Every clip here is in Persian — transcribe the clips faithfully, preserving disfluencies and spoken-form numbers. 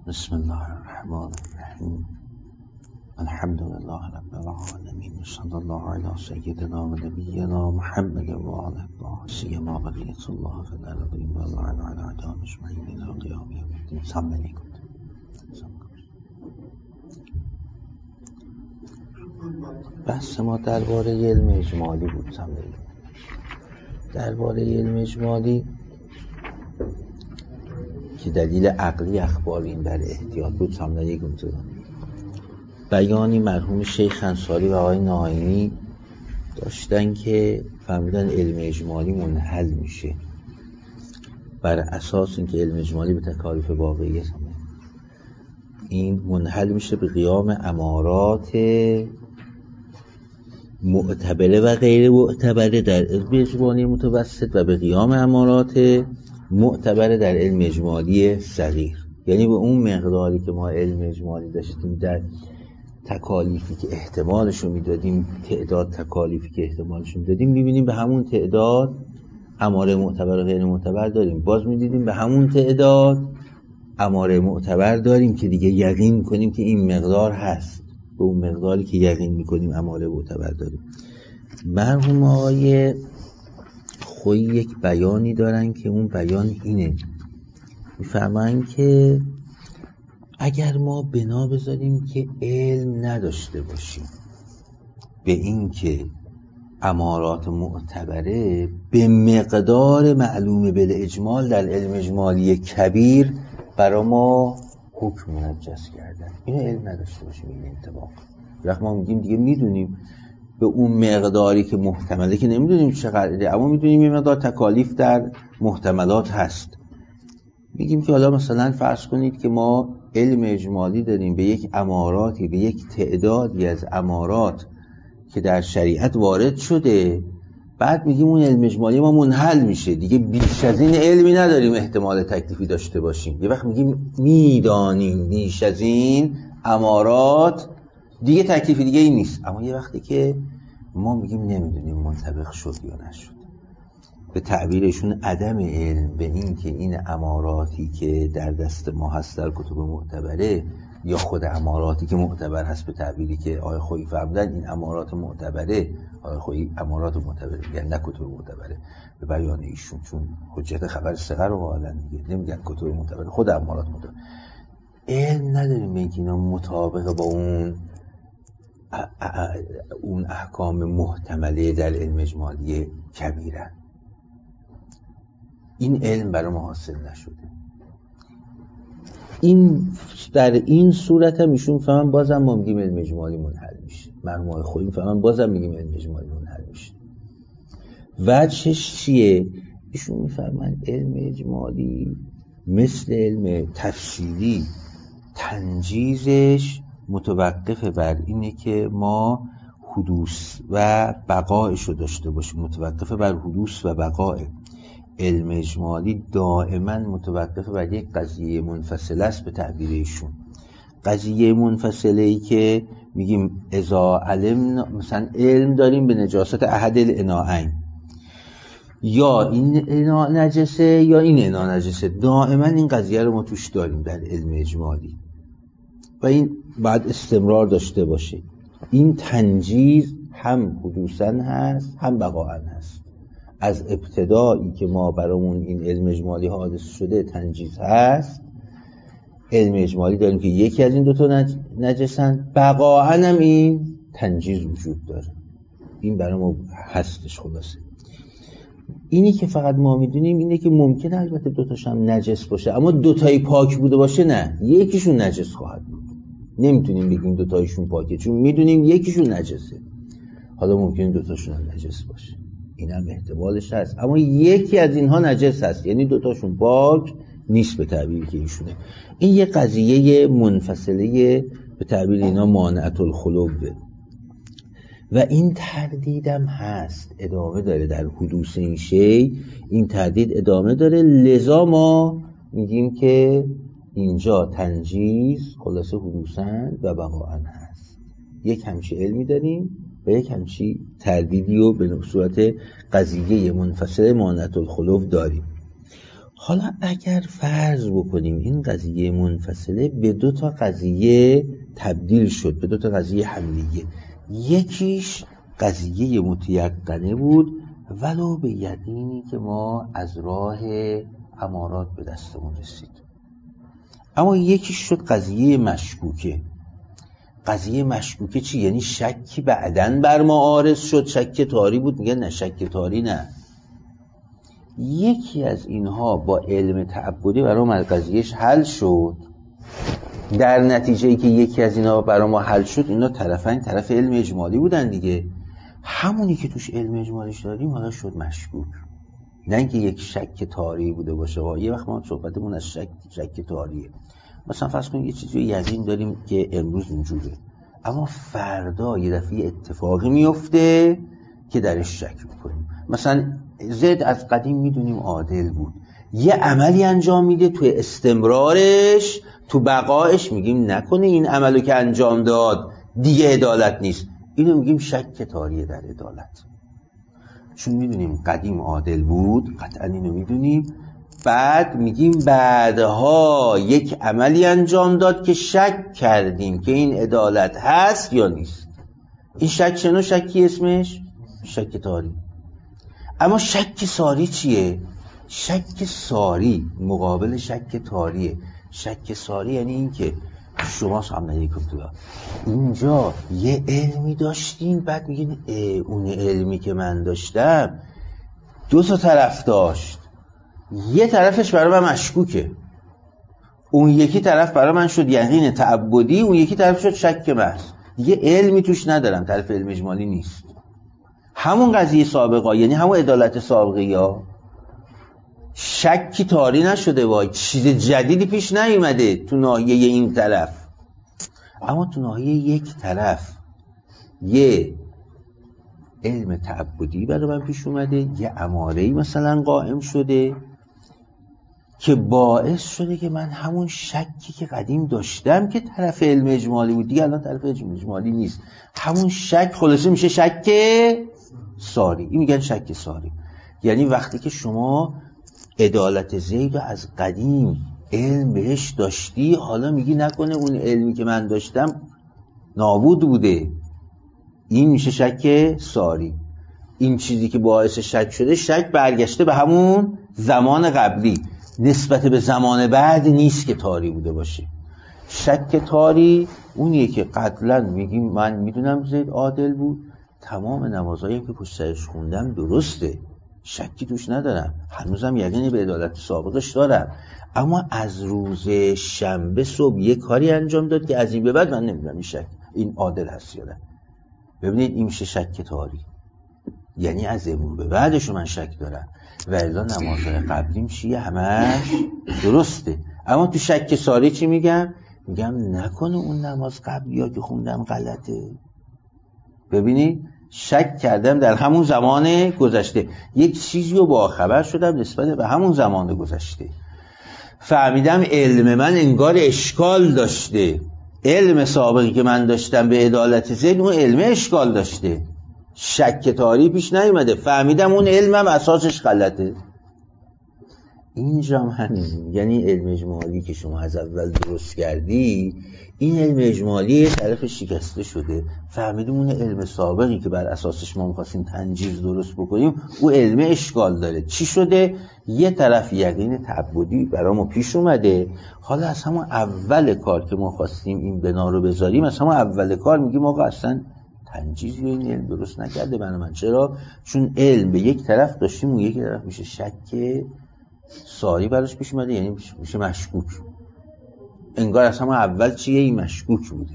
بسم الله الرحمن الرحیم. الحمد لله رب العالمین. صلی الله علی سیدنا و نبینا محمد و آله الطاهرین سیما بقیت الله فی الارض و لعن علی اعدام اجمعین الی قیام یوم الدین. سلام علیکم. بحث ما درباره علم اجمالی بود. سلام علیکم. درباره علم اجمالی که دلیل عقلی اخبار این بر احتیاط بود. سلام علیکم. بیانی مرحوم شیخ انصاری و آقای ناینی داشتن که فرمودن علم اجمالی منحل میشه بر اساس اینکه علم اجمالی به تکالیف واقعیه این منحل میشه به قیام امارات معتبره و غیر معتبره در علم اجمالی متوسط و به قیام امارات معتبره در علم اجمالی صغیر. یعنی به اون مقداری که ما علم اجمالی داشتیم در تکالیفی که احتمالشو میدادیم، تعداد تکالیفی که احتمالشو میدادیم، میبینیم به همون تعداد اماره معتبر و غیر معتبر داریم. باز میدیدیم به همون تعداد اماره معتبر داریم که دیگه یقین میکنیم که این مقدار هست. به اون مقداری که یقین میکنیم اماره معتبر داریم. مرحوم آقای خویی یک بیانی دارن که اون بیان اینه، میفرمایند که اگر ما بنا بذاریم که علم نداشته باشیم به این که امارات معتبره به مقدار معلوم بالاجمال در علم اجمالی کبیر برای ما حکم منجز کردن، اینو علم نداشته باشیم این انطباق. وقتی ما میگیم دیگه میدونیم به اون مقداری که محتمله که نمیدونیم چقدره، اما میدونیم یه مقدار تکالیف در محتملات هست. میگیم که حالا مثلا فرض کنید که ما علم اجمالی داریم به یک اماراتی، به یک تعدادی از امارات که در شریعت وارد شده، بعد میگیم اون علم اجمالی ما منحل میشه، دیگه بیش از این علمی نداریم احتمال تکلیفی داشته باشیم. یه وقت میگیم میدانیم بیش از این امارات دیگه تکلیفی دیگه این نیست. اما یه وقتی که ما میگیم نمیدونیم منطبق شد یا نشد، به تعبیرشون عدم علم به این که این اماراتی که در دست ما هست در کتب معتبره یا خود اماراتی که معتبر هست، به تعبیری که آقای خویی فرمودن این امارات معتبره، آقای خویی امارات معتبره میگن نه کتب معتبره به بیان ایشون، چون حجت خبر صغر رو قائلن دیگه، نمیگن کتب معتبره، خود امارات معتبره. علم نداریم به اینکه اینا مطابق با اون اون احکام محتمله در علم اجمالی کبیرن. این علم برای ما حاصل نشده. این در این صورت هم ایشون فهمن بازم ما میگیم علم اجمالی منحل میشه. مرحوم خویی فهمن بازم میگیم علم اجمالی منحل میشه. وجهش چیه؟ ایشون میفهمن علم اجمالی مثل علم تفصیلی تنجیزش متوقف بر اینه که ما حدوث و بقایشو داشته باشیم، متوقف بر حدوث و بقای. علم اجمالی دائما متوقف بر یک قضیه منفصله است به تعبیر ایشون. قضیه منفصله ای که میگیم اذا علم، مثلا علم داریم به نجاست احد الاناءین، یا این انا نجسه یا این انا نجسه، دائما این قضیه رو ما توش داریم در علم اجمالی و این بعد استمرار داشته باشه. این تنجیز هم حدوثاً هست هم بقاءً هست. از ابتدایی که ما برامون این علم اجمالی حادث شده تنجیز هست، علم اجمالی داریم که یکی از این دوتا نجسن، بقاءً هم این تنجیز وجود داره. این برای ما هستش. خلاصه اینی که فقط ما میدونیم اینه که ممکنه البته دوتاش هم نجس باشه، اما دوتایی پاک بوده باشه نه، یکیشون نجس خواهد بود. نمیتونیم بگیم دوتایشون پاکه، چون میدونیم یکیشون نجسه. حالا ممکنه دوتاشون هم نجس باشه، این هم احتمالش هست، اما یکی از اینها نجس هست، یعنی دوتاشون پاک نیست به تعبیری که ایشونه. این یه قضیه منفصله به تعبیر اینا مانعت الخلوه و این تردیدم هست، ادامه داره در حدوث این شی. این تردید ادامه داره، لذا ما میگیم که اینجا تنجیز خلاصه حدوثاً و بقاءً هست. یک همچی علمی داریم و یک همچی تردیدی و به صورت قضیه منفصل مانعت الخلوف داریم. حالا اگر فرض بکنیم این قضیه منفصله به دو تا قضیه تبدیل شد، به دو تا قضیه حملیه، یکیش قضیه متیقنه بود ولو به یقینی که ما از راه امارات به دستمون رسید، اما یکیش شد قضیه مشکوکه. قضیه مشکوکه چی؟ یعنی شکی بعدن بر ما عارض شد، شک تاری بود، میگن نه شک تاری نه. یکی از اینها با علم تعبدی برای ما قضیهش حل شد، در نتیجه ای که یکی از اینها برای ما حل شد، اینا طرفین طرف علم اجمالی بودن دیگه، همونی که توش علم اجمالیش داریم حالا شد مشکوک، نه اینکه یک شک تاری بوده باشه. و یه وقت ما صحبتمون از شک شک تاریه، مثلا فرض کنیم یه چیزی یقین داریم که امروز اینجوره، اما فردا یه دفعه اتفاقی میفته که درش شک میکنیم. مثلا زید از قدیم میدونیم عادل بود، یه عملی انجام میده، تو استمرارش تو بقایش میگیم نکنه این عملو که انجام داد دیگه عدالت نیست، اینو میگیم شک تاریه در عدالت، چون میدونیم قدیم عادل بود، قطعا اینو میدونیم. بعد میگیم بعدها یک عملی انجام داد که شک کردیم که این عدالت هست یا نیست. این شک شنو شکی اسمش شک تاری. اما شک ساری چیه؟ شک ساری مقابل شک تاریه. شک ساری یعنی این که شما سلام علیکم تو اینجا یه علمی داشتین، بعد میگین اون علمی که من داشتم دو تا طرف داشت، یه طرفش برای من مشکوکه، اون یکی طرف برای من شد یقین تعبدی، اون یکی طرف شد شک محض، دیگه علمی توش ندارم، طرف علم اجمالی نیست. همون قضیه سابقه، یعنی همون عدالت سابقه، یا شکی تاری نشده، وای چیز جدیدی پیش نیومده تو ناحیه این طرف، اما تو ناحیه یک طرف یه علم تعبدی برای من پیش اومده، یه اماره‌ای مثلا قائم شده که باعث شده که من همون شکی که قدیم داشتم که طرف علم اجمالی بود دیگه الان طرف علم اجمالی نیست، همون شک خلاصه میشه شک ساری. این میگن شک ساری. یعنی وقتی که شما عدالت زید رو از قدیم علم بهش داشتی، حالا میگی نکنه اون علمی که من داشتم نابود بوده، این میشه شک ساری. این چیزی که باعث شک شده، شک برگشته به همون زمان قبلی، نسبت به زمان بعد نیست که تاری بوده باشه. شک تاری اونیه که قبلا میگیم من میدونم زید عادل بود، تمام نمازهایی که پشت سرش خوندم درسته، شکی توش ندارم، هنوزم یقینی به عدالت سابقش دارم، اما از روز شنبه صبح یک کاری انجام داد که از این به بعد من نمیدونم این شک این عادل هست یا نه. ببینید این میشه شک تاری، یعنی از امون به بعدشو من شک دارم و الا نمازهای قبلیم چیه همش درسته. اما تو شک ساری چی میگم؟ میگم نکنه اون نماز قبلی ها که خوندم غلطه. ببینید شک کردم در همون زمان گذشته، یک چیزی رو با خبر شدم نسبت به همون زمان گذشته، فهمیدم علم من انگار اشکال داشته، علم سابقی که من داشتم به عدالت زید اون علم اشکال داشته، شک تاری پیش نیومده، فهمیدم اون علمم اساسش غلطه. اینجا هم همین، یعنی علم اجمالی که شما از اول درست کردی، این علم اجمالی طرف شکسته شده، فهمیدیم اون علم سابقی که بر اساسش ما می‌خواستیم تنجیز درست بکنیم او علم اشکال داره. چی شده؟ یه طرف یقین تعبدی برامو پیش اومده، حالا از همون اول کار که ما خواستیم این بنا رو بذاریم، از همون اول کار میگیم آقا اصلا تنجیزی این علم درست نکرده برای من. چرا؟ چون علم به یک طرف داشتیم، اون یک طرف میشه شک ساری براش پیش اومده، یعنی میشه مشکوک، انگار از همون اول چیه این مشکوک بوده.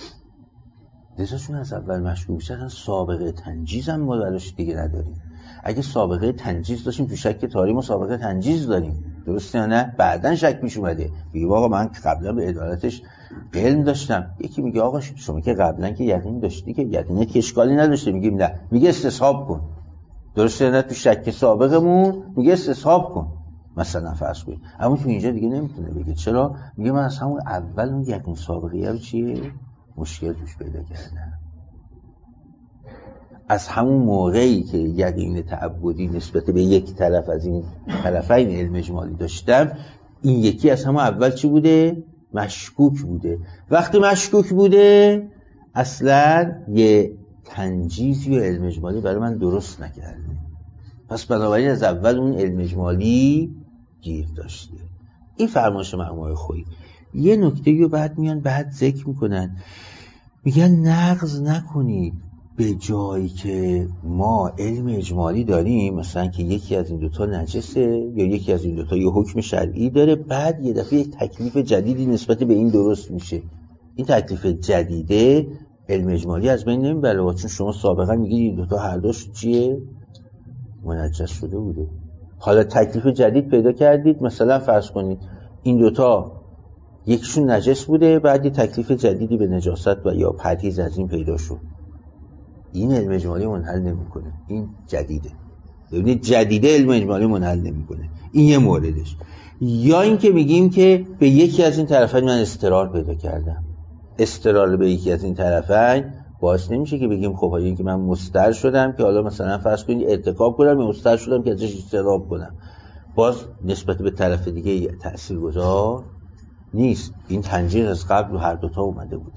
لذا چون از اول مشکوک شدن، سابقه تنجیز هم ما براش دیگه نداریم. اگه سابقه تنجیز داشتیم تو شک تاری ما سابقه تنجیز داریم، درسته یا نه؟ بعدن شک پیش اومده، میگه آقا من قبلا به عدالتش علم داشتم. یکی میگه آقا شما که قبلا که یقین داشتی که یقینت که اشکالی نداشته، میگیم نه، میگه استصحاب کن، درسته یا نه؟ تو شک سابقمون میگه استصحاب کن مثلا فرض کنید، اما تو اینجا دیگه نمیتونه بگه. چرا؟ میگه من از همون اول اون یقین سابقه رو چیه مشکل توش پیدا کردم. از همون موقعی که یقین تعبدی نسبت به یک طرف از این طرفین علم اجمالی داشتم، این یکی از همون اول چی بوده؟ مشکوک بوده. وقتی مشکوک بوده اصلا یه تنجیزی و علم اجمالی برای من درست نکرده، پس بنابراین از اول اون علم اجمالی گیر داشته. این فرمایش مرحوم خویی. یه نکته رو بعد میان بعد ذکر میکنن، میگن نقض نکنید به جایی که ما علم اجمالی داریم، مثلا که یکی از این دوتا نجسه یا یکی از این دوتا یه حکم شرعی داره، بعد یه دفعه یک تکلیف جدیدی نسبت به این درست میشه. این تکلیف جدیده علم اجمالی از بین نمیبره، چون شما سابقا میگید این دوتا هر دوش چیه؟ منجس شده بوده. حالا تکلیف جدید پیدا کردید، مثلا فرض کنید این دوتا یکشون نجس بوده، بعد یه تکلیف جدیدی به نجاست و یا پرهیز از این پیدا شد. این علم اجمالی منحل نمیکنه، این جدیده. ببینید جدیده علم اجمالی منحل نمیکنه. این یه موردش. یا این که میگیم که به یکی از این طرفین من استقرار پیدا کردم، استقرار به یکی از این طرفین باعث نمیشه که بگیم خب این که من مستر شدم که حالا مثلا فرض کنید ارتکاب کنم یا مستر شدم که ازش اجتناب کنم، باز نسبت به طرف دیگه تاثیرگذار نیست. این تنجیز از قبل رو هر دوتا اومده بوده.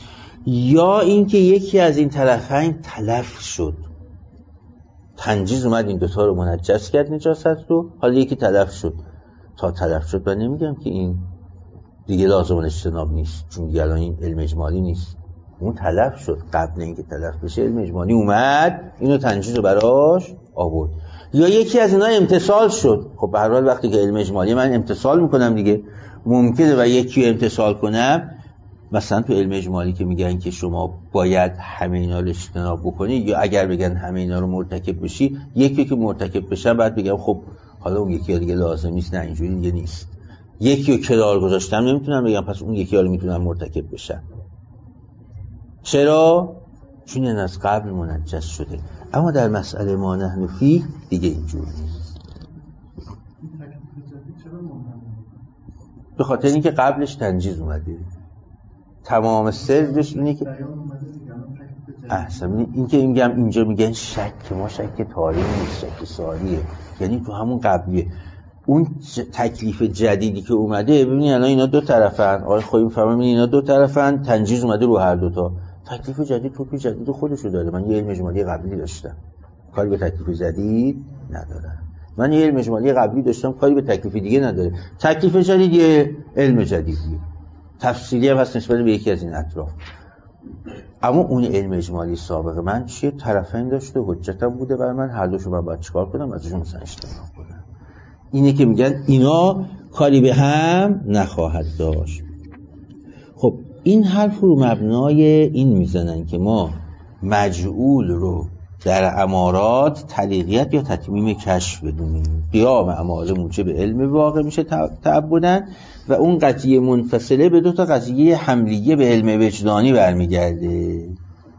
یا اینکه یکی از این طرفین تلف شد، تنجیز اومد این دوتا رو منجس کرد، نجاست رو، حالا یکی تلف شد. تا تلف شد من نمیگم که این دیگه لازم اجتناب نیست، چون دیگه الان این علم اجمالی نیست. اون تلف شد، قبل اینکه تلف بشه علم اجمالی اومد اینو تنجیز رو براش آورد. یا یکی از اینا امتصال شد. خب به هر حال وقتی که علم اجمالی من امتصال میکنم دیگه، ممکنه و یکی رو امتصال کنم. مثلا تو علم اجمالی که میگن که شما باید همه اینا رو اجتناب بکنی، یا اگر بگن همه اینا رو مرتکب بشی، یکی که مرتکب بشن بعد بگم خب حالا اون یکی دیگه لازم نیست. نه، اینجوری دیگه نیست. یکی رو کنار گذاشتم نمیتونم بگم پس اون یکی رو میتونم مرتکب بشن. چرا؟ چون این از قبل منجس شده. اما در مسئله ما نحن فیه دیگه اینجور نیست. به خاطر اینکه قبلش تنجیز اومده. تمام سرش اینه که احسن این که میگم اینجا میگن شک، ما شک تاریخ نیست، شک ساریه، یعنی تو همون قبلیه. اون تکلیف جدیدی که اومده، ببینید الان اینا دو طرفن، آقای خویی میفهمن اینا دو طرفن، تنجیز اومده رو هر دوتا. تکلیف جدید توپی جدید خودشو داره. من یه علم اجمالی قبلی داشتم، کاری به تکلیف جدید ندارم. من یه علم اجمالی قبلی داشتم، کاری به تکلیف دیگه نداره. تکلیف جدید یه علم جدیدیه، تفصیلی هم هست نسبت به یکی از این اطراف. اما اون علم اجمالی سابق من چیه؟ طرفین داشته، حجتم بوده برای من، هر دوشو من باید چیکار کنم؟ ازشون مثلا اجتناب کنم. اینه که میگن اینا کاری به هم نخواهد داشت. خب این حرف رو مبنای این میزنن که ما مجعول رو در امارات طریقیت یا تتمیم کشف بدونیم. قیام اماره موجب علم واقع میشه تعبدن، و اون قضیه منفصله به دو تا قضیه حملیه به علم وجدانی برمیگرده.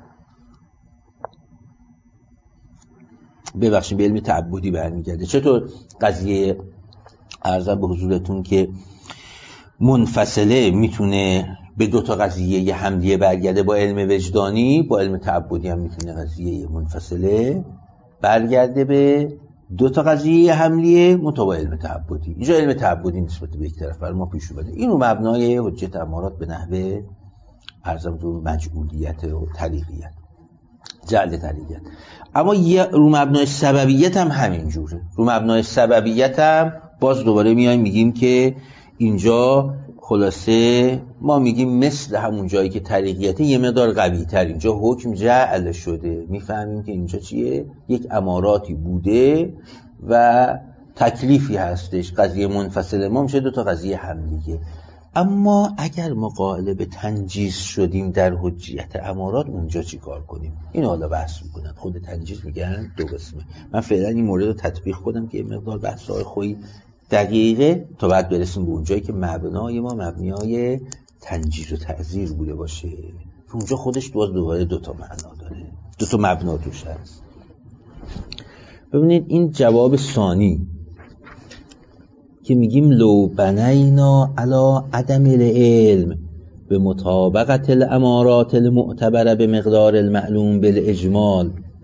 ببخشید به علم تعبدی برمیگرده. چطور؟ قضیه عرضم به حضورتون که منفصله میتونه به دو تا قضیه حملیه برگرده با علم وجدانی، با علم تعبدی هم میتونه قضیه منفصله برگرده به دو تا قضیه حملیه مطابق علم تعبدی. اینجا علم تعبدی نسبت به یک طرف بر ما پیش اومده. اینو مبنای حجت امارات به نحوه عرضم تو مجعولیت و طریقیت، جعل طریقیت. اما رو مبنای سببیت هم همین جوره. رو مبنای سببیت هم باز دوباره میایم میگیم که اینجا خلاصه ما میگیم مثل همون جایی که طریقیت یه مقدار قوی تر، اینجا حکم جعل شده. میفهمیم که اینجا چیه؟ یک اماراتی بوده و تکلیفی هستش. قضیه منفصله ما میشه دو تا قضیه حملیه. اما اگر ما قائل به تنجیز شدیم در حجیت امارات، اونجا چی کار کنیم؟ این حالا بحث میکنن. خود تنجیز میگن دو قسمه. من فعلا این مورد رو تطبیق کنم که مقدار بحث‌های خویی دقیقه تا بعد برسیم به اونجایی که مبنای ما مبنای تنجیز و تعزیر بوده باشه. اونجا خودش باز دوباره دو تا معنا داره، دو تا مبنا توش هست. ببینید این جواب ثانی که میگیم لو بنینا علی عدم العلم به مطابقت الامارات المعتبره به مقدار المعلوم بالاجمال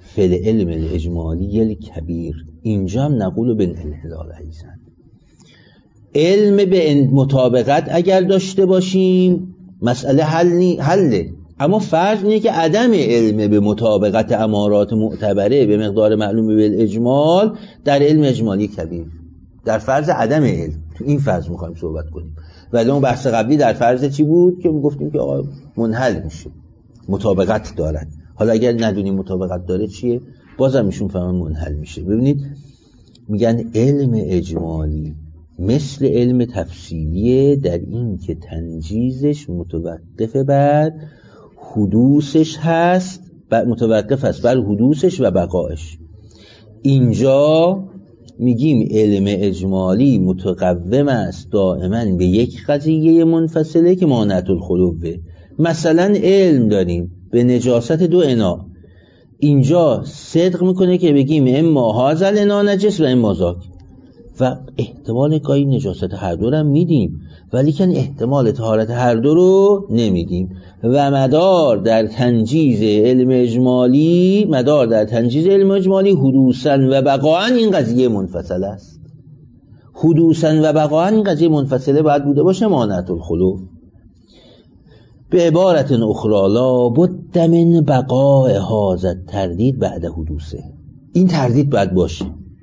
فل علم الاجمالی الکبیر. اینجا هم نقول بن الهلال عیزن. علم به مطابقت اگر داشته باشیم مسئله حل نی حله، اما فرض اینه که عدم علم به مطابقت امارات معتبره به مقدار معلوم بالاجمال در علم اجمالی کبیر، در فرض عدم علم، تو این فرض میخوایم صحبت کنیم. ولی اون بحث قبلی در فرض چی بود که گفتیم که آقا منحل میشه، مطابقت دارد. حالا اگر ندونیم مطابقت داره چیه، بازم ایشون فهمن منحل میشه. ببینید میگن علم اجمالی مثل علم تفصیلیه در این که تنجیزش متوقف بر حدوثش هست، متوقف است بر حدوثش و بقایش. اینجا میگیم علم اجمالی متقوم است دائما به یک قضیه منفصله که مانعت الخلوه. مثلا علم داریم به نجاست دو انا، اینجا صدق میکنه که بگیم اما هذا الانا نجس و اما ذاک، و احتمال گاهی نجاست هر دو رو میدیم ولی کن احتمال طهارت هر دو رو نمیدیم. و مدار در تنجیز علم اجمالی، مدار در تنجیز علم اجمالی حدوثاً و بقاءً این قضیه منفصل است. حدوثاً و بقاءً این قضیه منفصله باید بوده باشه مانعت الخلو. به عبارت اخرى لا بد من بقاء هذا التردید بعد حدوثه، این تردید باید باشه.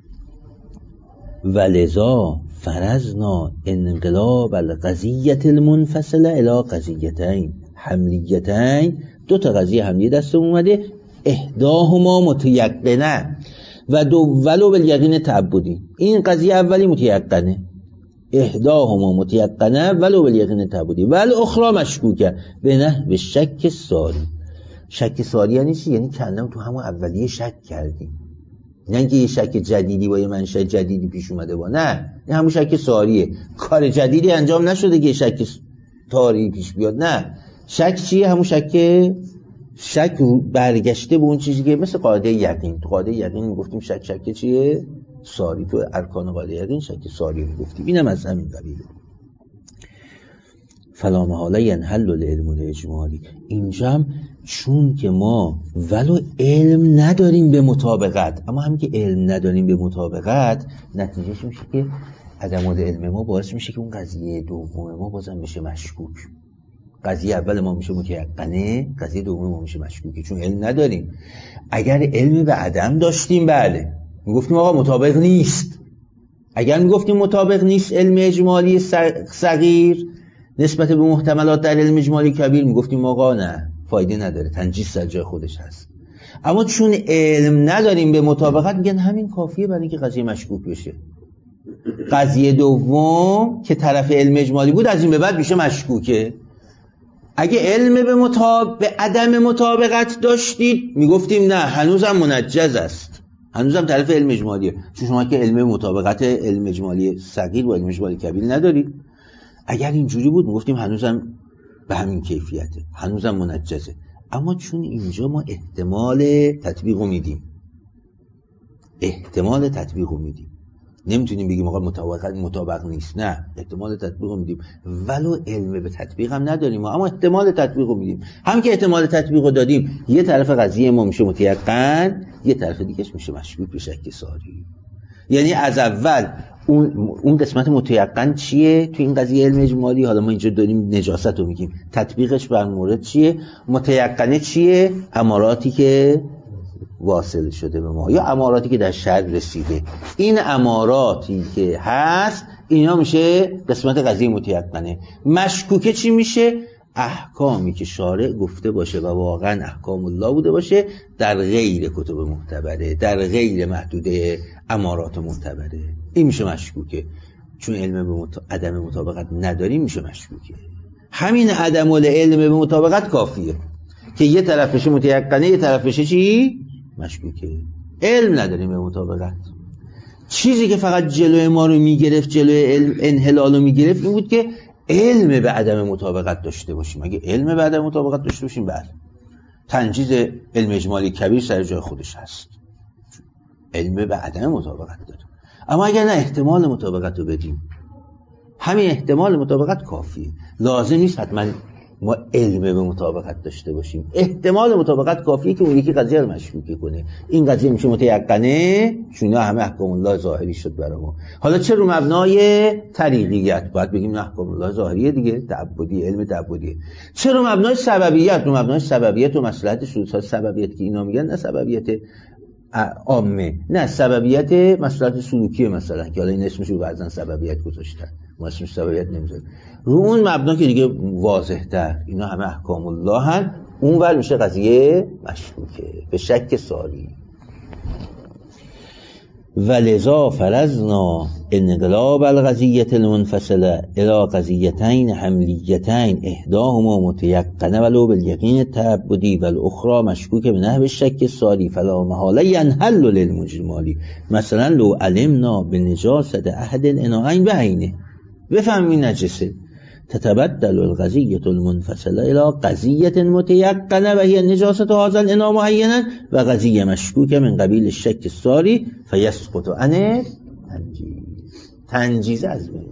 ولذا فرضنا انقلاب القضیه المنفصله الی قضیتین حملیتین، دو تا قضیه حملیه دست اومده، احداهما متیقنه و دولو بالیقین تعبدی. این قضیه اولی متیقنه، احداهما متیقنه ولو بالیقین تعبدی، ول اخرى مشکوکه به نه به شک ساری. شک ساری یعنی چی؟ یعنی کندم تو همون اولیه شک کردیم، نه اینکه یه شک جدیدی با یه منشأ جدیدی پیش اومده با، نه، این همون شک ساریه، کار جدیدی انجام نشده که شک تاری پیش بیاد. نه، شک چیه؟ همون شک شک برگشته به اون چیزی که مثل قاعده یقین. تو قاعده یقین میگفتیم شک شک چیه؟ ساری. تو ارکان قاعده یقین شک ساری رو گفتیم. اینم از همین قبیله. فلا محاله ینحل العلم الاجمالی. اینجا چون که ما ولو علم نداریم به مطابقت، اما هم که علم نداریم به مطابقت، نتیجهش میشه که عدم علم ما باعث میشه که اون قضیه دوم ما بازم بشه مشکوک. قضیه اول ما میشه متیقنه، قضیه دوم ما میشه مشکوکه، چون علم نداریم. اگر علم به عدم داشتیم بله میگفتیم آقا مطابق نیست. اگر میگفتیم مطابق نیست علم اجمالی صغیر نسبت به محتملات در علم اجمالی کبیر، میگفتیم آقا نه، فایده نداره، تنجیس در جای خودش هست. اما چون علم نداریم به مطابقت، میگن همین کافیه برای اینکه قضیه مشکوک بشه. قضیه دوم که طرف علم اجمالی بود از این به بعد میشه مشکوکه. اگه علم به مطابق به عدم مطابقت داشتید میگفتیم نه، هنوزم منجز است، هنوزم طرف علم اجمالیه، چون شما که علم مطابقت علم اجمالی صغیر و علم اجمالی کبیر ندارید. اگر اینجوری بود میگفتیم هنوزم به همین کیفیته، هنوزم منجزه. اما چون اینجا ما احتمال تطبیق رو میدیم، احتمال تطبیق رو میدیم، نمیتونیم بگیم آقا مطابق مطابق نیست، نه، احتمال تطبیق رو میدیم ولو علم به تطبیق هم نداریم، اما احتمال تطبیق رو میدیم. هم که احتمال تطبیق رو دادیم، یه طرف قضیه ما میشه متیقن، یه طرف دیگهش میشه مشکوک به شک ساری. یعنی از اول اون اون قسمت متیقن چیه تو این قضیه علم اجمالی، حالا ما اینجا داریم نجاست رو میگیم، تطبیقش بر مورد چیه؟ متیقنه چیه؟ اماراتی که واصل شده به ما یا اماراتی که در شرع رسیده. این اماراتی که هست اینا میشه قسمت قضیه متیقنه. مشکوکه چی میشه؟ احکامی که شارع گفته باشه و واقعا احکام الله بوده باشه در غیر کتب معتبره، در غیر محدوده امارات معتبره، این میشه مشکوکه. چون علم به مط... عدم مطابقت نداریم میشه مشکوکه. همین عدم العلم به مطابقت کافیه که یه طرف بشه متیقنه، یه طرف بشه چی؟ مشکوکه. علم نداریم به مطابقت. چیزی که فقط جلوی ما رو میگرفت، جلوی علم انحلال رو میگرفت، این بود که علم به عدم مطابقت داشته باشیم. اگه علم به عدم مطابقت داشته باشیم بله، تنجیز علم اجمالی کبیر سر جای خودش هست، علم به عدم مطابقت داره. اما اگر نه احتمال مطابقت رو بدیم، همین احتمال مطابقت کافیه. لازم نیست حتما ما علم به مطابقت داشته باشیم. احتمال مطابقت کافیه که اون یکی قضیه رو مشکوکه کنه. این قضیه میشه متیقنه چون همه احکام الله ظاهری شد برای ما. حالا چه رو مبنای طریقیت؟ باید بگیم احکام الله ظاهریه دیگه، تعبدی، علم تعبدیه. چه رو مبنای سببیت؟ رو مبنای سببیت و مصلحت شروط سببیت که اینا میگن، نه سببیت عامه، نه سببیت مصلحت سلوکی مثلا که حالا این اسمش رو بعضن سببیت گذاشتن، ما اسمش سببیت نمیذاریم. رو اون مبنا که دیگه واضح تر اینا همه احکام الله هن، اون ور میشه قضیه مشکوکه به شک ساری. ولذا فرضنا انقلاب القضیة المنفصله الى قضیتین حملیتین احداهما متیقنه ولو بالیقین التعبدی والاخرى مشکوک به نحو الشک الساری فلا محاله ینحل للمجمالی. مثلا لو علمنا بنجاست احد الاناءین بعینه، بفهمین نجسه، تتبدل القضیة المنفصله الى قضیة متیقنه و هی نجاست هذا الاناء معینا و قضیه مشکوک من قبیل الشک الساری فیسقط عنه تنجیز. تنجیز از بین.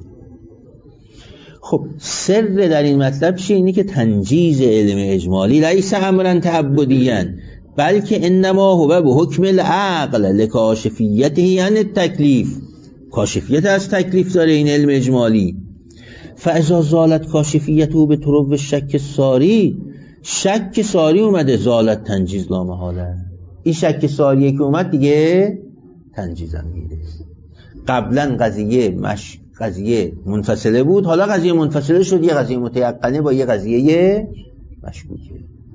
خب سر در این مطلب چیه؟ اینی که تنجیز علم اجمالی لیس امرا تعبدیا بلکه انما هو به حکم العقل لکاشفیته یعنی تکلیف، کاشفیت از تکلیف داره این علم اجمالی. فاذا زالت کاشفیته به طرق شک ساری، شک ساری اومده، زالت تنجیز لا محاله. این شک ساریه که اومد دیگه تنجیز هم میره. قبلا قضیه مش قضیه منفصله بود، حالا قضیه منفصله شد یه قضیه متیقنه با یه قضیه مشکوکه.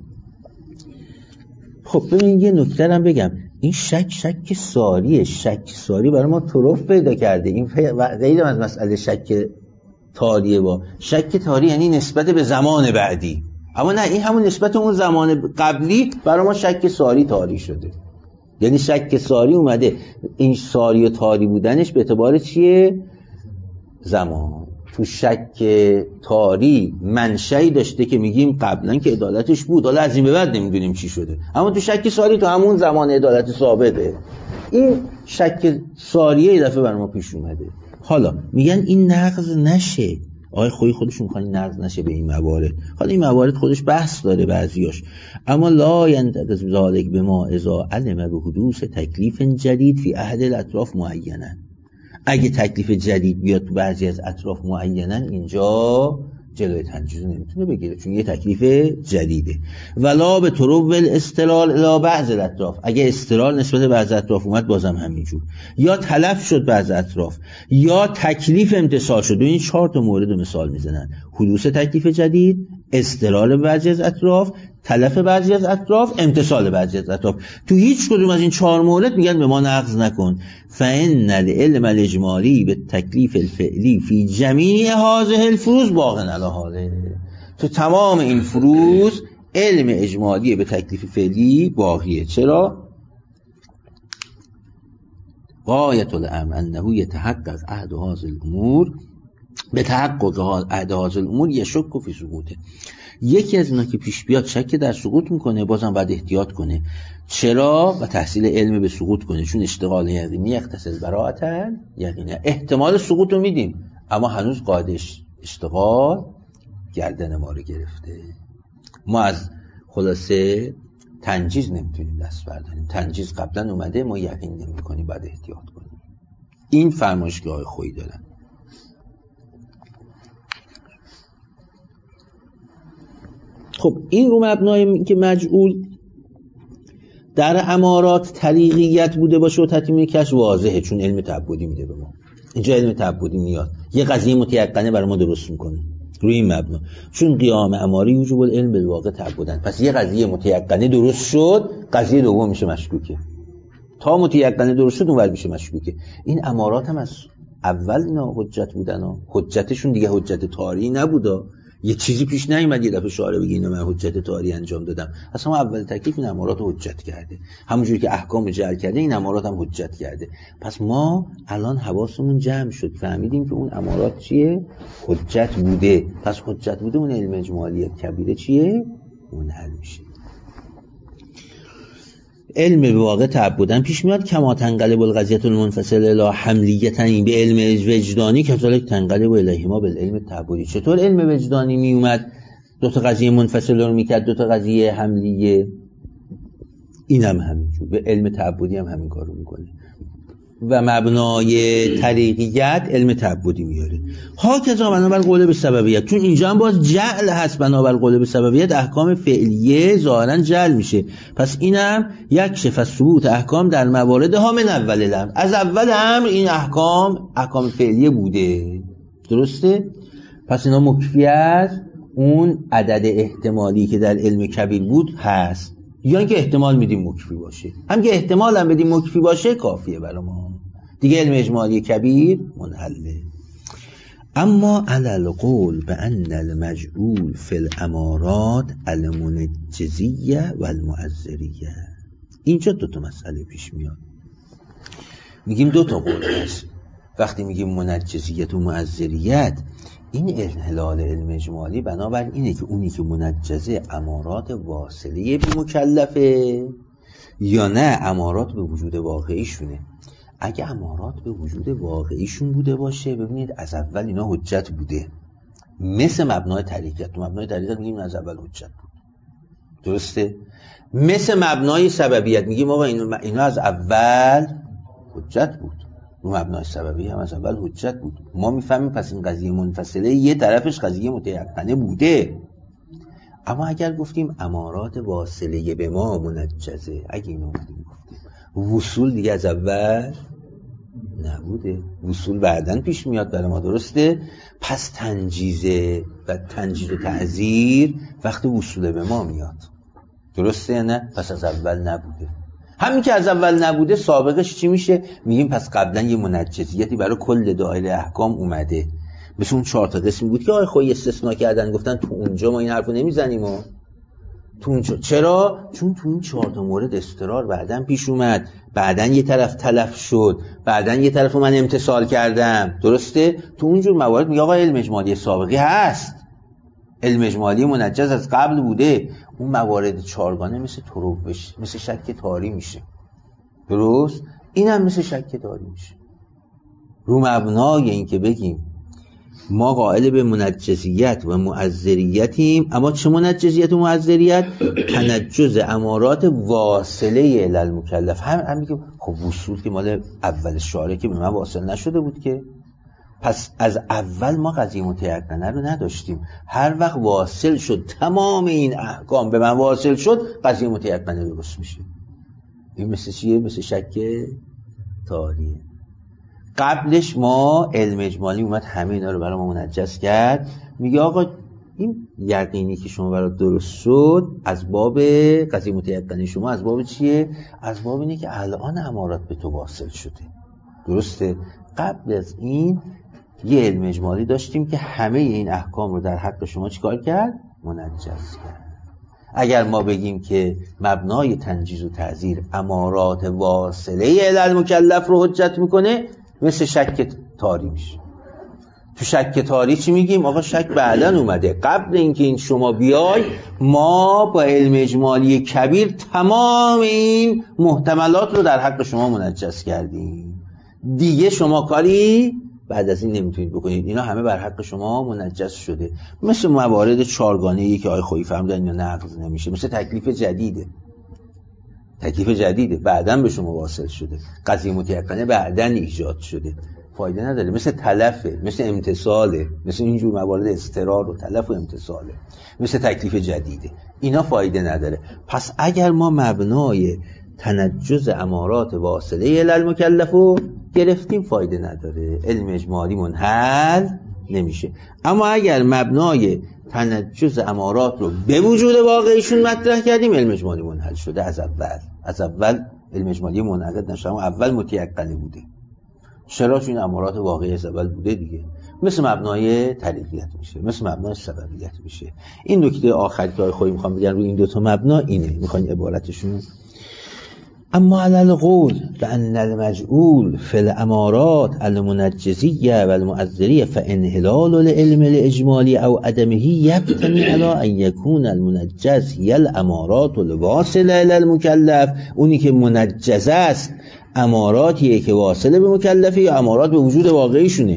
خب ببین یه نکته هم بگم، این شک شک ساریه. شک ساری برای ما طرف پیدا کرده. این غیر از مسئله شک تاریه. با شک تاری یعنی نسبت به زمان بعدی، اما نه، این همون نسبت اون زمان قبلی برای ما شک ساری تاری شده. یعنی شک ساری اومده، این ساری و تاری بودنش به اعتبار چیه؟ زمان. تو شک تاری منشأی داشته که میگیم قبلا که عدالتش بود، حالا از این به بعد نمیدونیم چی شده، اما تو شک ساری تو همون زمان عدالت ثابته. این شک ساریه یه دفعه برای ما پیش اومده. حالا میگن این نقض نشه، آقای خویی خودشون میخوان نقض نشه به این موارد. حالا این موارد خودش بحث داره بعضیاش، اما لا ينتقض ذلك بما اذا علم به حدوث تکلیف جدید فی احد الاطراف معینا. اگه تکلیف جدید بیاد تو بعضی از اطراف معینا، اینجا جلوی تنجیز نمیتونه بگیره چون یه تکلیف جدیده. ولا به طرق الاستلال الی بعض الاطراف، اگه استلال نسبت به بعض اطراف اومد بازم همینجور، یا تلف شد بعض اطراف، یا تکلیف امتثال شد. این چهار تا مورد مثال میزنن: حدوث تکلیف جدید، استلال بعضی از اطراف، تلف بعضی از اطراف، امتثال بعضی از اطراف. تو هیچ کدوم از این چهار مورد میگن به ما نقض نکن. فإن العلم الاجمالی به تکلیف الفعلی فی جمیع هذه الفروض باق علی حاله. تو تمام این فروض علم اجمالی به تکلیف فعلی باقیه. چرا؟ غایت الامر انه یتحقق احد هذه الامور، به تحقق احد هذه الامور یشک فی سقوطه. یکی از اینا که پیش بیاد شک در سقوط میکنه، بازم باید احتیاط کنه. چرا؟ و تحصیل علم به سقوط کنه، چون اشتغال یقینی یختصر براءت یقینی. احتمال سقوط رو میدیم اما هنوز قاعده اشتغال گردن ما رو گرفته. ما از خلاصه تنجیز نمیتونیم دست برداریم. تنجیز قبلا اومده، ما یقین نمیکنیم، باید احتیاط کنیم. این فرمایش که آقای خویی دارن. خب این رو مبنای که مجعول در امارات طریقیت بوده باشه و تتمیم کشف واضحه، چون علم تعبدی میده به ما. اینجا علم تعبدی میاد یه قضیه متیقنه برای ما درست میکنه روی این مبنا، چون قیام اماری وجوب العلم بالواقع تعبدن. پس یه قضیه متیقنه درست شد، قضیه دوم میشه مشکوکه. تا متیقنه درست شد اون ور میشه مشکوکه. این امارات هم از اول اینا حجت بودن ها. حجتشون دیگه حجت طاری نبودا. یه چیزی پیش نیومد یه دفعه شارع بگه اینا من حجت طاری انجام دادم. اصلا اول تکلیف این امارات رو حجت کرده، همونجوری که احکام جعل کرده این امارات هم حجت کرده. پس ما الان حواسمون جمع شد، فهمیدیم که اون امارات چیه؟ حجت بوده. پس حجت بوده، اون علم اجمالی کبیره چیه؟ اون حل میشه. علم به واقع تعبدن پیش میاد. کما تنقلب القضیة المنفصل الی حملیتن به علم وجدانی، کذالک تنقلب الیهما بالعلم تعبدی. چطور علم وجدانی می اومد دو تا قضیه منفصل رو میکرد، دو تا قضیه حملیه. این هم همینجور به علم تعبدی هم همین کار رو میکنه و مبنای طریقیت علم تعبدی میاره. ها کذا بنابر قول به سببیت، چون اینجا هم باز جعل هست، بنابر قول به سببیت احکام فعلیه ظاهرا جعل میشه. پس اینم یک شف ثبوت احکام در موارد ها من اول الامر، از اول امر این احکام احکام فعلیه بوده. درسته؟ پس اینا مکفی از اون عدد احتمالی که در علم کبیر بود هست، یا اینکه احتمال میدیم مکفی باشه. هم که احتمال هم بدیم مکفی باشه کافیه برای ما دیگه، علم اجمالی کبیر منحله. اما علی القول بان المجعول فی الامارات المنجزیه و المعذریه، اینجا دو تا مسئله پیش میاد. میگیم دو تا قول هست. وقتی میگیم منجزیت و معذریت، این انحلال علم اجمالی بنابر اینه که اونی که منجزه امارات واصله به مکلفه یا نه امارات به وجود واقعیشونه. اگه امارات به وجود واقعیشون بوده باشه، ببینید از اول اینا حجت بوده، مثل مبنای طریقیت. تو مبنای طریقیت میگیم از اول حجت بود، درسته؟ مثل مبنای سببیت میگیم آقا اینا از اول حجت بود، رو مبنای سببی هم از اول حجت بود. ما میفهمیم پس این قضیه منفصله یه طرفش قضیه متیقنه بوده. اما اگر گفتیم امارات واصله به ما منجزه، اگه اینو اومدیم گفتیم وصول دیگه از اول نبوده، وصول بعدن پیش میاد برای ما، درسته؟ پس تنجیزه و تنجیز و تعذیر وقت وصول به ما میاد، درسته نه؟ پس از اول نبوده. همین که از اول نبوده سابقش چی میشه؟ میگیم پس قبلا یه منجزیتی برای کل دایره احکام اومده، مثل اون چهار تا قسمی بود که آقای خویی استثناء کردن، گفتن تو اونجا ما این حرفو نمیزنیم. و تو اونجا چرا؟ چون تو این چهار تا مورد استقرار بعدن پیش اومد، بعدن یه طرف تلف شد، بعدن یه طرفو من امتثال کردم، درسته؟ تو اونجور موارد میگه آقا علم اجمالی سابقی هست، علم اجمالی منجز از قبل بوده. اون موارد چارگانه مثل تروبش، مثل شک تاری میشه، درست؟ این هم مثل شک تاری میشه. رو مبنای این که بگیم ما قائل به منجزیت و معذریتیم، اما چه منجزیت و معذریت؟ تنجز امارات واصله للمکلف. هم هم میگه خب وصول که مال اول شارع که به من واصل نشده بود که، پس از اول ما قضیه متیقنه رو نداشتیم. هر وقت واصل شد تمام این احکام به من واصل شد، قضیه متیقنه درست میشه. این مثل چیه؟ مثل شک تاریه. قبلش ما علم اجمالی اومد همه اینا رو برای ما منجز کرد، میگه آقا این یقینی که شما برای درست شد از باب قضیه متیقنه شما، از باب چیه؟ از باب اینه که الان امارات به تو واصل شده، درسته؟ قبل از این یه علم اجمالی داشتیم که همه این احکام رو در حق شما چیکار کرد؟ منجز کرد. اگر ما بگیم که مبنای تنجیز و تعذیر امارات واصله الی مکلف رو حجت میکنه، مثل شک تاری میشه. تو شک تاری چی میگیم؟ آقا شک بعدن اومده، قبل اینکه این شما بیای ما با علم اجمالی کبیر تمام این محتملات رو در حق شما منجز کردیم، دیگه شما کاری بعد از این نمیتونید بکنید، اینا همه بر حق شما منجز شده. مثل موارد چارگانه‌ای که آقای خویی فرمودن اینا نقض نمیشه، مثل تکلیف جدیده، تکلیف جدیده بعدن به شما واصل شده، قضیه متیقنه بعدن ایجاد شده، فایده نداره. مثل تلفه، مثل امتصاله، مثل اینجور موارد استقرار و تلف و امتصاله، مثل تکلیف جدیده، اینا فایده نداره. پس اگر ما مبنای تنجز امارات واصله الی المکلفو گرفتیم فایده نداره، علم اجمالی منحل نمیشه. اما اگر مبنای تنجز امارات رو به وجود واقعیشون مطرح کردیم، علم اجمالی منحل شده از اول. از اول علم اجمالی منعقد نشده، اما اول متیقنه بوده. چرا؟ چون امارات واقعی از اول بوده دیگه. مثل مبنای طریقیت میشه، مثل مبنای سببیت میشه. این نکته آخری که خودم میخوام بگم روی این دو تا مبنا اینه، میخوان عبارتشون. اما علی القول بأن المجعول فی الامارات المنجزیه و المعذریه فانحلال العلم الاجمالی او عدمه یبتنی علی ان یکون المنجز هی الامارات الواصله الی المکلف. اونی که منجز است اماراتیه که واصله به مکلفه یا امارات به وجود واقعیشونه.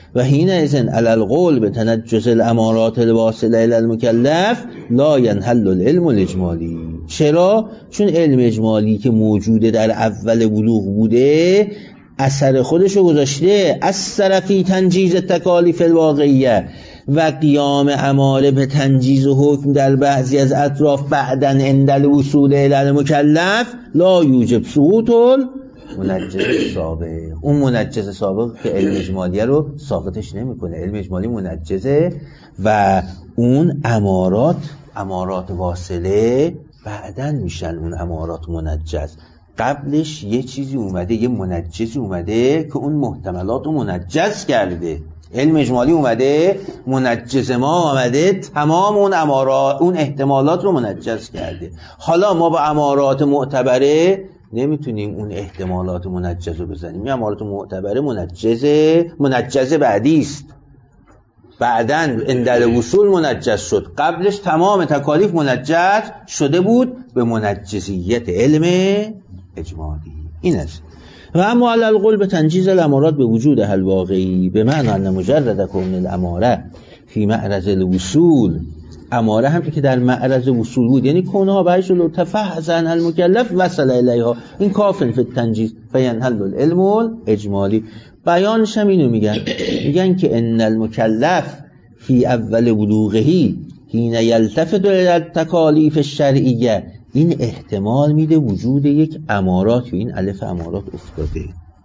و حینئذ علی القول به تنجز الامارات الواصله الی المکلف لا ینحل العلم الاجمالی. چرا؟ چون علم اجمالی که موجوده در اول بلوغ بوده اثر خودشو گذاشته، اثر فی تنجیز تکالیف الواقعیه و قیام اماره به تنجیز و حکم در بعضی از اطراف بعداً عند الوصول الی المکلف لا یوجب سقوط منجز سابق. اون منجز سابق که علم اجمالیه رو ساقطش نمیکنه. علم اجمالی منجزه و اون امارات امارات واصله بعداً میشن اون امارات منجز. قبلش یه چیزی اومده، یه منجزی اومده که اون محتملات رو منجز کرده. علم اجمالی اومده، منجز ما اومده، تمام اون امارات اون احتمالات رو منجز کرده. حالا ما با امارات معتبره نمیتونیم اون احتمالات منجز رو بزنیم. این امارات معتبره منجزه منجز بعدی است، بعداً اندل وصول منجز شد، قبلش تمام تکالیف منجز شده بود به منجزیت علم اجمالی. این است. و اما علی القول به تنجیز الامارات به وجود الواقعی به معنی ان مجرد کون الاماره فی معرض الوصول، اماره هم که در معرض وصول بود، یعنی کونها بعض لو تفحزن المکلف وصل الیها، این کافن فی التنجیز فینحل العلم الاجمالی. بیانش هم اینو میگن، میگن که ان المکلف فی اول بلوغه حین یلتفت الی التکالیف الشرعیه، این احتمال میده وجود یک امارات، و این الف امارات افتاده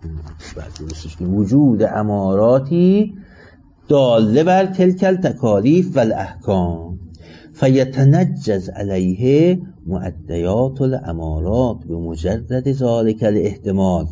وجود اماراتی داله بر تلک التکالیف و الاحکام فیتنجز علیه معدیات الامارات به مجرد ذالک الاحتمال.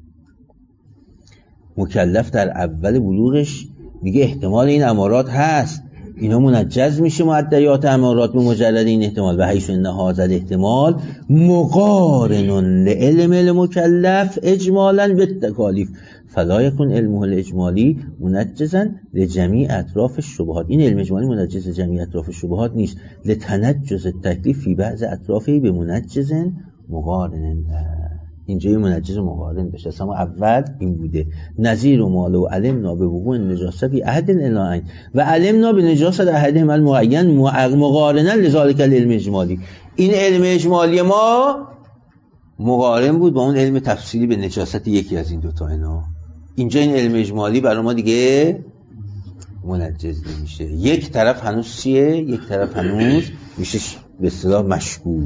مکلف در اول بلوغش میگه احتمال این امارات هست، اینا منجز میشه معدیات امارات به مجرد این احتمال. و حیث ان هذا الاحتمال مقارن لعلم المکلف اجمالا بالتکالیف فلا یکن علمه الاجمالی منجزا لجمیع اطراف الشبهات. این علم اجمالی منجز جمیع اطراف الشبهات نیست، لتنجز التکلیف فی بعض اطرافه به منجز مقارن. اینجا یه منجز مقارن بشه. اصلا اول این بوده نظیر و مال و علمنا به وقوع نجاست فی عهد الالهین و علمنا به نجاست احدهم المعین مقارنا لذالک العلم اجمالی. این علم اجمالی ما مقارن بود با اون علم تفصیلی به نجاست یکی از این دوتا. اینا اینجا این علم اجمالی برای ما دیگه منجز نمیشه. یک طرف هنوز چیه؟ یک طرف هنوز میشه به اصطلاح مشکوک.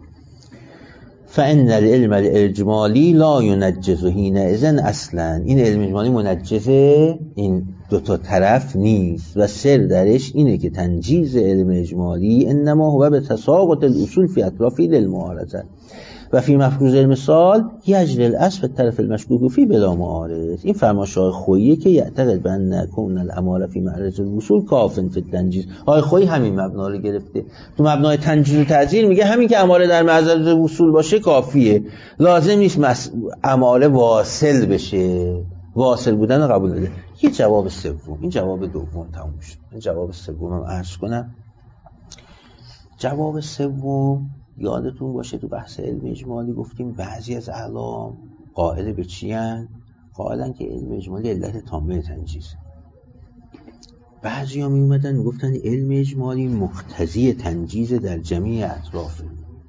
فان العلم الاجمالی لا ينجز حینئذ اصلا، این علم اجمالی منجزه این دو تا طرف نیست و سر درش اینه که تنجیز علم اجمالی انما هو به تساقط الاصول فی اطرافی للمعارضه و فی مفروض المثال یجری الاصل فی الطرف المشکوک فی بلا معارض. این فرمایش‌های خویی که یعتقد بان کون الاماره فی معرض الوصول کافن فی التنجیز. آقای خویی همین مبنا رو گرفته تو مبنای تنجیز و تعزیر، میگه همین که اماره در معرض الوصول باشه کافیه، لازم نیست مس... اماره واصل بشه. واصل بودن رو قبول داره. یه جواب سوم، این جواب دوم تموم شد. این جواب سومم عرض کنم. جواب سوم یادتون باشه تو بحث علم اجمالی گفتیم بعضی از اعلام قائل به چی هن؟ قائلن که علم اجمالی علت تامه تنجیز. بعضی ها می اومدن میگفتن علم اجمالی مقتضی تنجیز در جمیع اطرافه.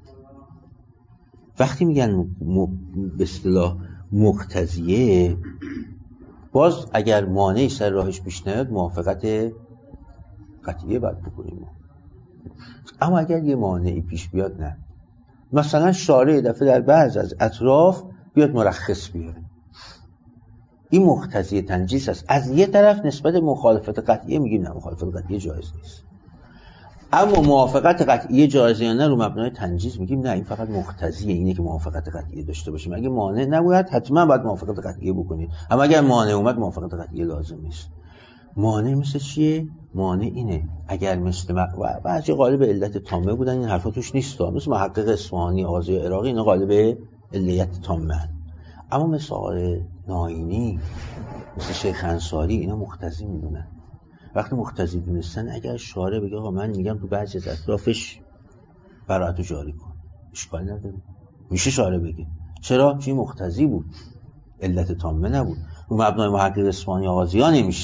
وقتی میگن م... به اصطلاح مقتضیه، باز اگر مانعی سر راهش پیش نیاد موافقت قطعیه باید بکنیم. اما اگر یه مانعی پیش بیاد نه، مثلا شارع دفعه در بعض از اطراف بیاد مرخص بیاره، این مقتضی تنجیز است. از یه طرف نسبت مخالفت قطعیه میگیم نه، مخالفت قطعیه جایز نیست، اما موافقت قطعیه جایز یا نه رو مبنای تنجیز میگیم نه، این فقط مقتضیه، اینه که موافقت قطعیه داشته باشیم. اگه مانع نبود حتما باید موافقت قطعیه بکنید، اما اگر مانع اومد موافقت قطعیه لازم نیست. مانع مثل چیه؟ مانع اینه اگر مثل و بعضی قالب علت تامه بودن، این حرفا توش نیست، مثل محقق اصفهانی، آقای عراقی، اینا قالب علت تامه، اما مثل آقای ناینی، مثل شیخ انصاری، اینا مقتضی میدونن. وقتی مقتضی دونستن اگر شارع بگه آقا من میگم تو بعضی از اطرافش براتو جاری کن، اشکال نداره، میشه شارع بگه. چرا؟ چون مقتضی بود، علت تامه نبود. رو مبنای محقق اصفهانی آغازیان نمیشه،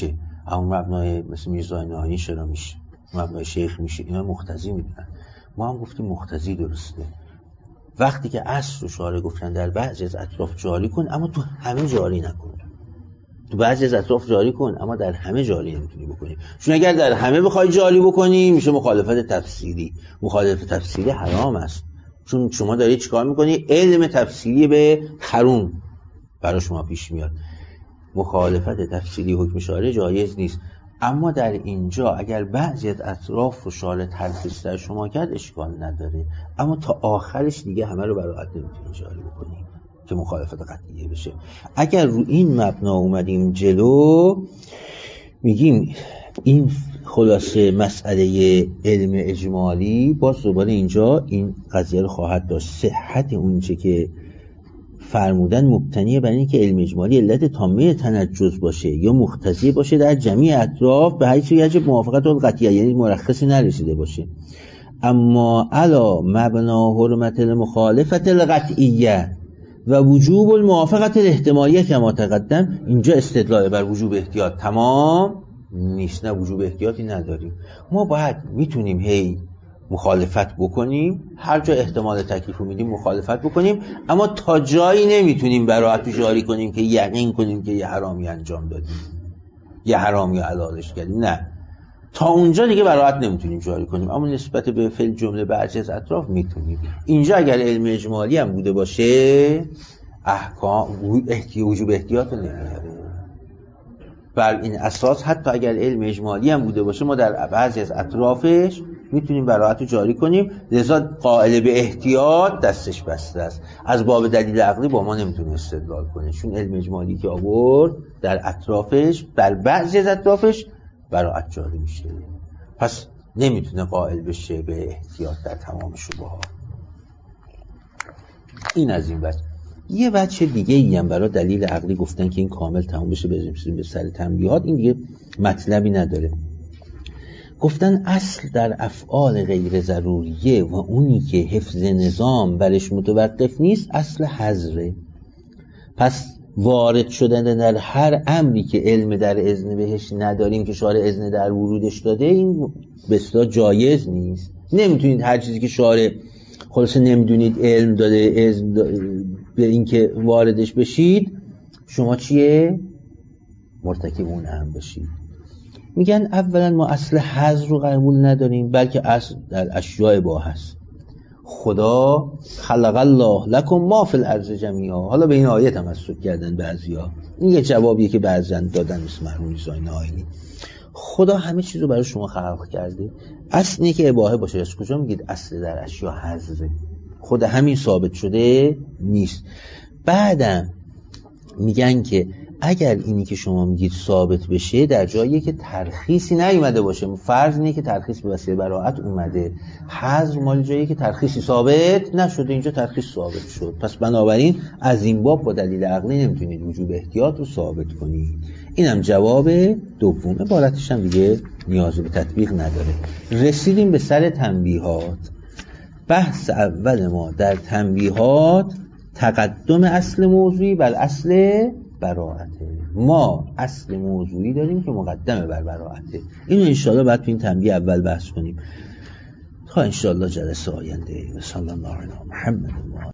اما مبنای مثل میرزا نهایی چرا میشه، مبنای شیخ میشه، اینا مقتضی میدونن. ما هم گفتیم مقتضی درسته. وقتی که اصل و شارع گفتن در بعضی از اطراف جاری کن اما تو همه جاری نکن، تو بعضی از اطراف جاری کن اما در همه جاری نمیتونی بکنی، چون اگر در همه بخوای جاری بکنی میشه مخالفت تفسیری. مخالفت تفسیری حرام است، چون شما داری چیکار میکنی؟ علم تفسیری به حرام برای شما پیش میاد. مخالفت تفسیری حکم شارع جایز نیست. اما در اینجا اگر بعضی از اطراف رو شارع ترخیص در شما کرد اشکال نداره، اما تا آخرش دیگه همه رو براحت نمیتونی جاری بکنی که مخالفت قطعیه بشه. اگر رو این مبنا اومدیم جلو، میگیم این خلاصه مسئله علم اجمالی باز دوباره اینجا این قضیه رو خواهد داشت. صحت اونچه که فرمودن مبتنیه بر این که علم اجمالی علت تامه تنجز باشه یا مقتضی باشه در جمعی اطراف به حیث یجب موافقت القطعیه، یعنی مرخصی نرسیده باشه. اما علا مبنا حرمت المخالفت القطعیه و وجوب الموافقت الاحتمالیه کما تقدم، اینجا استدلال بر وجوب احتیاط تمام نیست. نه، وجوب احتیاطی نداریم. ما باید میتونیم هی مخالفت بکنیم، هر جا احتمال تکلیف رو میدیم مخالفت بکنیم، اما تا جایی نمیتونیم براحت جاری کنیم که یقین کنیم که یه حرامی انجام دادیم، یه حرامی حلالش کردیم. نه، تا اونجا دیگه براحت نمیتونیم جاری کنیم، اما نسبت به فعل جمله بعضی از اطراف میتونیم. اینجا اگر علم اجمالی هم بوده باشه احکام وجوب احتیاط رو نمیاره. بر این اساس حتی اگر علم اجمالی هم بوده باشه ما در بعضی از اطرافش میتونیم براحت رو جاری کنیم، لذا قائل به احتیاط دستش بسته است. از باب دلیل عقلی با ما نمیتونه استدلال کنه، چون علم اجمالی که آورد در اطرافش بر بعضی از اطرافش براحت جاری میشه، پس نمیتونه قائل بشه به احتیاط در تمام شبهه ها. این از این بس. یه بچه دیگه ای هم برای دلیل عقلی گفتن که این کامل تمام بشه بریم به سر تنبیهات، این دیگه مطلبی نداره. گفتن اصل در افعال غیر ضروریه و اونی که حفظ نظام برش متوقف نیست اصل حظره. پس وارد شدن در هر امری که علم در اذن بهش نداریم که شارع اذن در ورودش داده، این به اصطلاح جایز نیست. نمیتونید هر چیزی که شارع خلاصه نمیدونید علم داده اذن داده به این که واردش بشید، شما چیه؟ مرتکب اون هم بشید. میگن اولا ما اصل حظر رو قبول نداریم، بلکه اصل در اشیاء اباحه است. خدا خلق الله لکم ما فی الارض جمیعا. حالا به این آیه تمسک کردن بعضیا، این یه جوابیه که بعضن دادن مثل مرحوم میرزا نهایی. خدا همه چیز رو برای شما خلق کرده، اصل اینه که اباحه باشه. از کجا میگید اصل در اشیاء حظره؟ خدا همین ثابت شده نیست. بعدم میگن که اگر اینی که شما میگید ثابت بشه در جایی که ترخیصی نیومده باشه، فرض اینه که ترخیص به وسیله براءت اومده، حظر مال جایی که ترخیصی ثابت نشده، اینجا ترخیص ثابت شد. پس بنابراین از این باب با دلیل عقلی نمیتونید وجوب احتیاط رو ثابت کنید. اینم جواب دوم. عبارتش هم دیگه نیاز به تطبیق نداره. رسیدیم به سر تنبیهات. بحث اول ما در تنبیهات تقدم اصل موضوعی بر اصل براءته. ما اصل موضوعی داریم که مقدمه بر براءته. اینو انشاءالله بعد تو این تنبیه اول بحث کنیم تا انشاءالله جلسه آینده. صلی الله علی محمد.